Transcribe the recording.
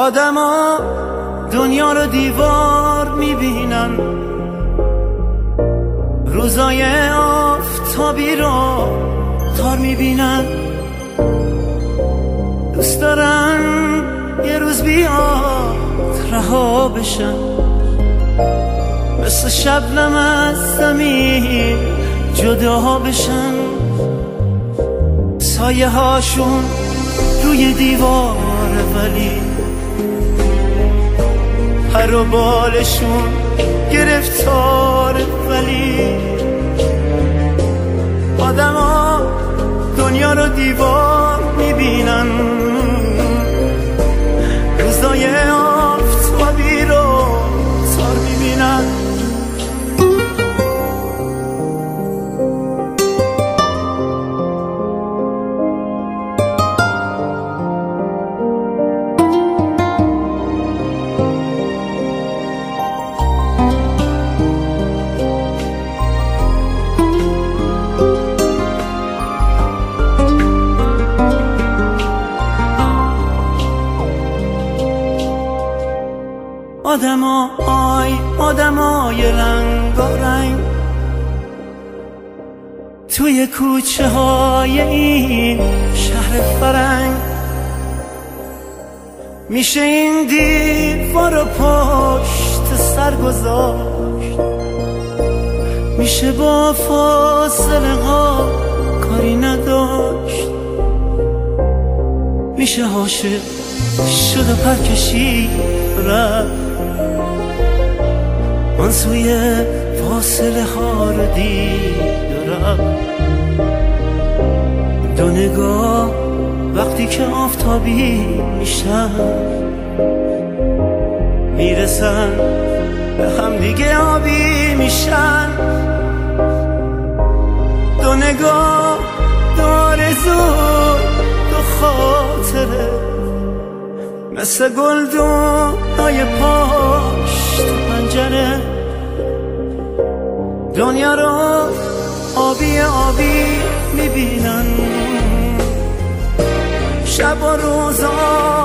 آدما دنیا رو دیوار میبینن، روزای آفتابی رو تار میبینن، دوست دارن یه روز بیاد رها بشن، مثل شبنم از زمین جدا بشن، سایه هاشون روی دیواره ولی پر و بالشون گرفتاره، ولی آدما دنیا رو دیوار میبینن، روزای آفتابی رو تار میبینن. آدمای رنگارنگ توی کوچه های این شهر فرنگ، میشه این دیوار رو پشت سر گذاشت، میشه با فاصله ها کاری نداشت، میشه عاشق شد و پر کشید رفت، من سوی فاصله ها رو دیدم. دو نگاه وقتی که آفتابی میشن، میرسن به هم دیگه آبی میشن، دو نگاه دو آرزو دو خاطره، مثل گلدونای پشت پنجره، دنیا رو آبی میبینن، شب و روزا